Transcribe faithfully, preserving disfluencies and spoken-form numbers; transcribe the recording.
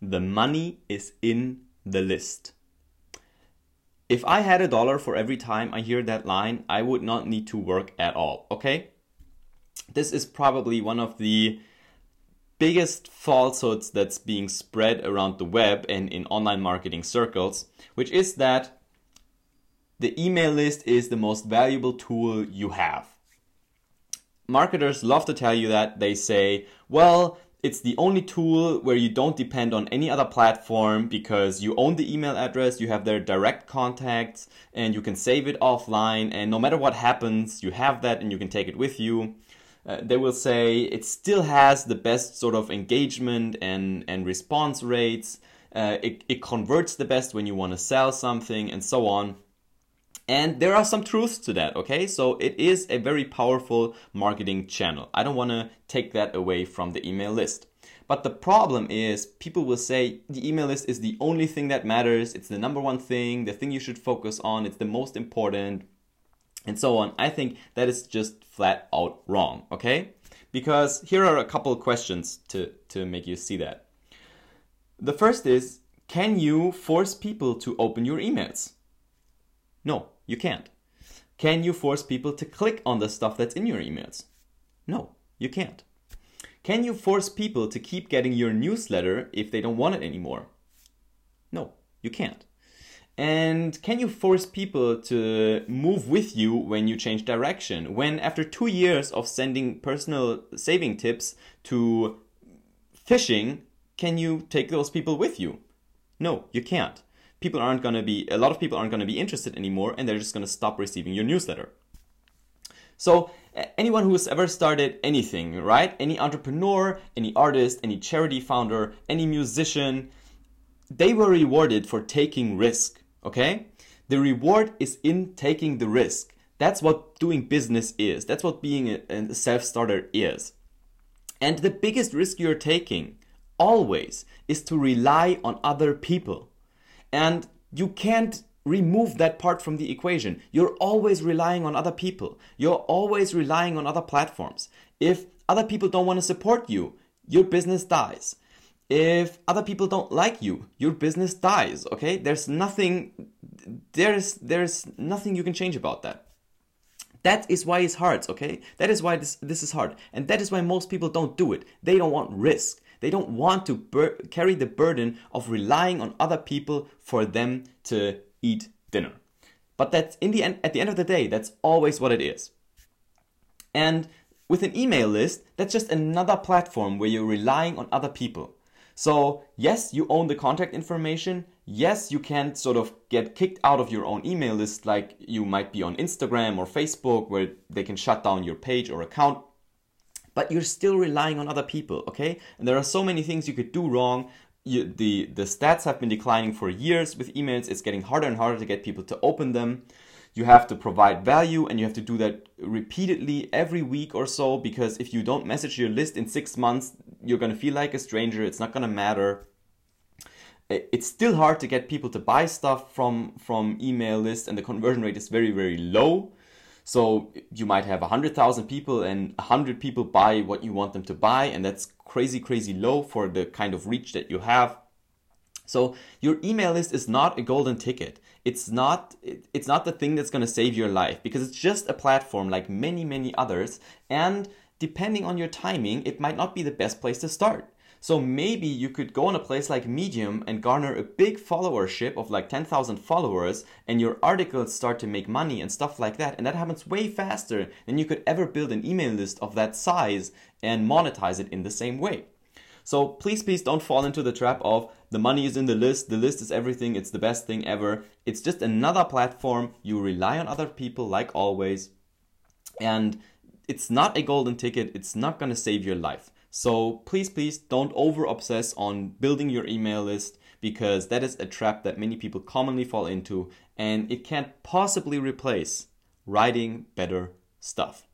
The money is in the list. If I had a dollar for every time I hear that line, I would not need to work at all, okay? This is probably one of the biggest falsehoods that's being spread around the web and in online marketing circles, which is that the email list is the most valuable tool you have. Marketers love to tell you that. They say, well, it's the only tool where you don't depend on any other platform because you own the email address, you have their direct contacts, and you can save it offline, and no matter what happens, you have that and you can take it with you. Uh, they will say it still has the best sort of engagement and, and response rates. Uh, it, it converts the best when you want to sell something and so on. And there are some truths to that, okay? So it is a very powerful marketing channel. I don't want to take that away from the email list. But the problem is people will say the email list is the only thing that matters. It's the number one thing, the thing you should focus on. It's the most important and so on. I think that is just flat out wrong, okay? Because here are a couple of questions to, to make you see that. The first is, can you force people to open your emails? No, you can't. Can you force people to click on the stuff that's in your emails? No, you can't. Can you force people to keep getting your newsletter if they don't want it anymore? No, you can't. And can you force people to move with you when you change direction? When after two years of sending personal saving tips to phishing, can you take those people with you? No, you can't. People aren't going to be, a lot of people aren't going to be interested anymore, and they're just going to stop receiving your newsletter. So anyone who has ever started anything, right? Any entrepreneur, any artist, any charity founder, any musician, they were rewarded for taking risk, okay? The reward is in taking the risk. That's what doing business is. That's what being a, a self-starter is. And the biggest risk you're taking always is to rely on other people. And you can't remove that part from the equation. You're always relying on other people. You're always relying on other platforms. If other people don't want to support you, your business dies. If other people don't like you, your business dies, okay? There's nothing, there's, there's nothing you can change about that. That is why it's hard, okay? That is why this, this is hard. And that is why most people don't do it. They don't want risk. They don't want to bur- carry the burden of relying on other people for them to eat dinner. But that's in the end, at the end of the day, that's always what it is. And with an email list, that's just another platform where you're relying on other people. So yes, you own the contact information. Yes, you can't sort of get kicked out of your own email list like you might be on Instagram or Facebook where they can shut down your page or account. But you're still relying on other people, okay? And there are so many things you could do wrong. You, the, the stats have been declining for years with emails. It's getting harder and harder to get people to open them. You have to provide value, and you have to do that repeatedly every week or so, because if you don't message your list in six months, you're going to feel like a stranger. It's not going to matter. It's still hard to get people to buy stuff from, from email lists, and the conversion rate is very, very low. So you might have one hundred thousand people and one hundred people buy what you want them to buy, and that's crazy, crazy low for the kind of reach that you have. So your email list is not a golden ticket. It's not, it's not the thing that's going to save your life, because it's just a platform like many, many others. And depending on your timing, it might not be the best place to start. So maybe you could go on a place like Medium and garner a big followership of like ten thousand followers, and your articles start to make money and stuff like that. And that happens way faster than you could ever build an email list of that size and monetize it in the same way. So please, please don't fall into the trap of the money is in the list, the list is everything, it's the best thing ever. It's just another platform. You rely on other people like always. And it's not a golden ticket. It's not going to save your life. So please, please don't over obsess on building your email list, because that is a trap that many people commonly fall into, and it can't possibly replace writing better stuff.